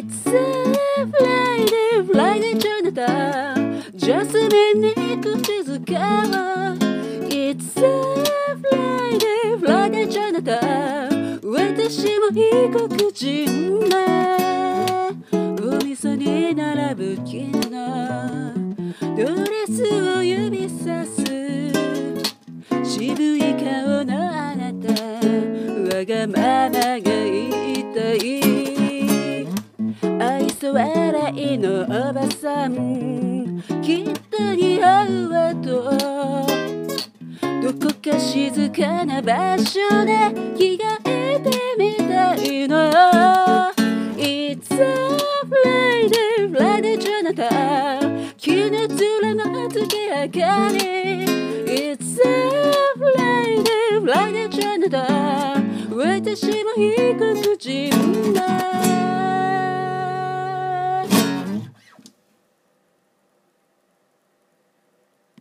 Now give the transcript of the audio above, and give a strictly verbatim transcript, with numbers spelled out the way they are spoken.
It's a Friday, Friday Chinatown ジャスミンに口づけは It's a Friday, Friday Chinatown 私も異国人だお店に並ぶ君のドレスを指さす渋い顔のあなたわがままが言いたい愛想笑いのおばさんきっと似合うわとどこか静かな場所で着替えてみたいの It's a Friday, Friday Chinatown 気の面の月明かり It's a Friday, Friday Chinatown 私も異国人だ